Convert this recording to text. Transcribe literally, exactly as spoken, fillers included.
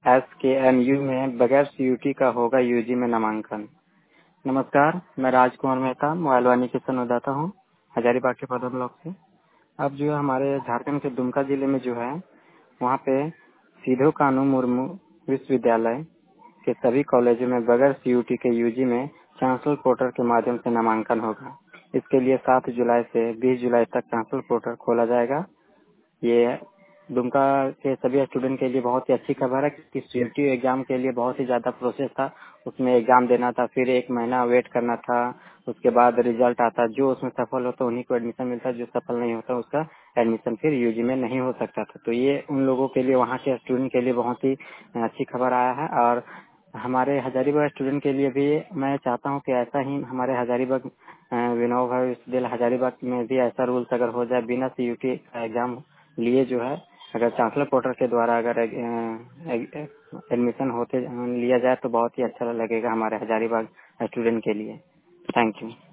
S के M you में बगैर सीयूटी का होगा यूजी में नामांकन। नमस्कार, मैं राजकुमार मेहता मोबाइल वाणी के संवाददाता हूँ हजारीबाग के पदर ब्लॉक से। अब जो है हमारे झारखंड के दुमका जिले में जो है वहाँ पे सीधो कानू मुर्मू विश्वविद्यालय के सभी कॉलेजों में बगैर सीयूटी के यूजी में चांसलर पोर्टल के माध्यम से नामांकन होगा। इसके लिए सात जुलाई से बीस जुलाई तक चांसलर पोर्टल खोला जाएगा। ये दुमका के सभी स्टूडेंट के लिए बहुत ही अच्छी खबर है क्योंकि सीयूटी एग्जाम के लिए बहुत ही ज्यादा प्रोसेस था। उसमें एग्जाम देना था, फिर एक महीना वेट करना था, उसके बाद रिजल्ट आता। जो उसमें सफल होता उन्हीं को एडमिशन मिलता, जो सफल नहीं होता उसका एडमिशन फिर यूजी में नहीं हो सकता था। तो ये उन लोगों के लिए, वहाँ के स्टूडेंट के लिए बहुत ही अच्छी खबर आया है। और हमारे हजारीबाग स्टूडेंट के लिए भी मैं चाहता हूँ कि ऐसा ही हमारे हजारीबाग विनोबा विश्वविद्यालय हजारीबाग में भी ऐसा रूल्स अगर हो जाए, बिना सीयूटी एग्जाम लिए जो है अगर चांसलर पोर्टल के द्वारा अगर एडमिशन होते लिया जाए तो बहुत ही अच्छा लगेगा हमारे हजारीबाग स्टूडेंट के लिए। Thank you.